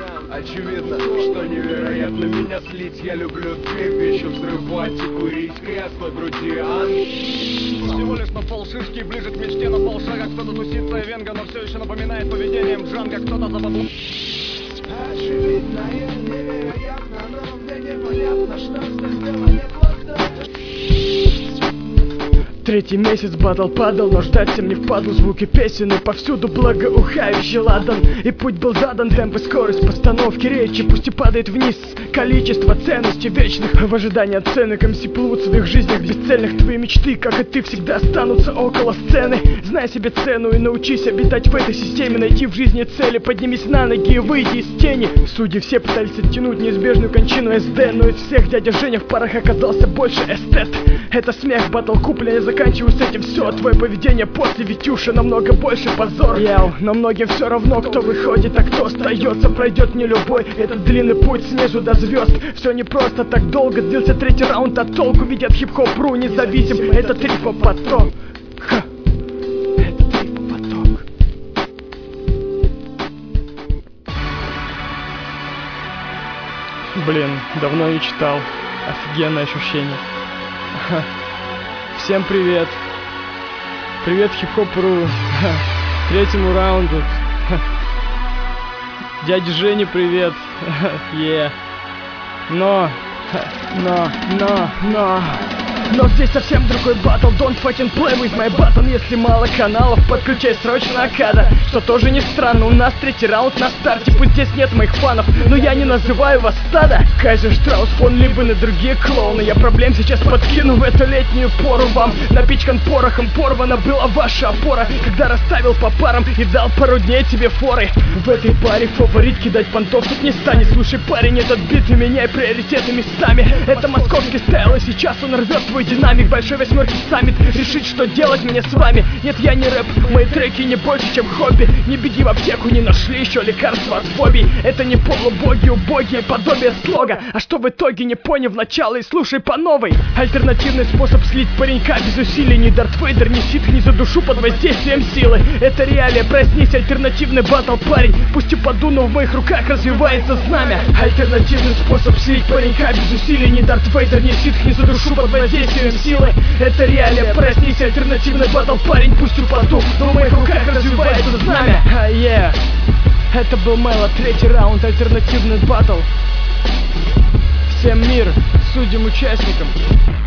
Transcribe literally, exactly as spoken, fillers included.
Очевидно, что невероятно меня слить. Я люблю две вещи: взрывать и курить. Крест на груди, ан. Всего лишь на полшишки, ближе к мечте на полшага. Кто-то тусится и венга, но все еще напоминает поведением Джанга. Кто-то за бабло. Очевидно, я невероятно, но мне непонятно, что все сделали плохо. Третий месяц батл падал, но ждать всем не впадло. Звуки песен и повсюду благоухающий ладан. И путь был задан, темп и скорость постановки речи. Пусть и падает вниз количество ценностей вечных. В ожидании оценок эм си плывут в своих жизнях бесцельных. Твои мечты, как и ты, всегда останутся около сцены. Знай себе цену и научись обитать в этой системе. Найти в жизни цели, поднимись на ноги и выйди из тени. Судьи все пытались оттянуть неизбежную кончину эс дэ, но из всех дядя Женя в парах оказался больше эстет. Это смех, батл куплен, я заканчиваю с этим все. Твое поведение после Витюши намного больше позор. Яу, но многим все равно, кто выходит, а кто остается. Пройдет не любой этот длинный путь снизу до звезд. Все не просто так долго длился третий раунд, а толку видят хип-хоп.ру независим. Это трипопоток. Ха. Это трипопоток. Блин, давно не читал. Офигенное ощущение. Ха. Всем привет. Привет хип-хоп.ру. Третьему раунду. Дядя Женя, привет. Е. Но, но, но, но. Но здесь совсем другой батл. Don't fucking play with my button. Если мало каналов, подключай срочно Акада. Что тоже не странно, у нас третий раунд на старте. Пусть здесь нет моих фанов, но я не называю вас стадо. Кайзер, Штраус, фон Либен и другие клоуны. Я проблем сейчас подкину в эту летнюю пору. Вам напичкан порохом, порвана была ваша опора, когда расставил по парам и дал пару дней тебе форы. В этой паре фаворит кидать понтов тут не станет. Слушай, парень, этот бит и меняй приоритеты местами. Это московский стайл, и сейчас он рвет твой динамик. Большой восьмерки саммит, решить, что делать мне с вами. Нет, я не рэп, мои треки не больше, чем хобби. Не беги в аптеку, не нашли еще лекарства от фобий. Это не полубоги, убогие подобие слога. А что в итоге, не поняв начало и слушай по новой. Альтернативный способ слить паренька без усилий. Ни Дарт Вейдер, ни Ситх, ни за душу под воздействием силы. Это реалия, проснись, альтернативный батл, парень. Пусть и подуну, в моих руках развивается знамя. Альтернативный способ слить паренька без усилий. Ни Дарт Вейдер, ни Ситх, ни за душу под воздействием силы. Это реалия, проснись, альтернативный батл, парень. Пусть упаду, но в моих руках развивается знамя. А, yeah. Это был Мэло, третий раунд, альтернативный батл. Всем мир, судьям, участникам.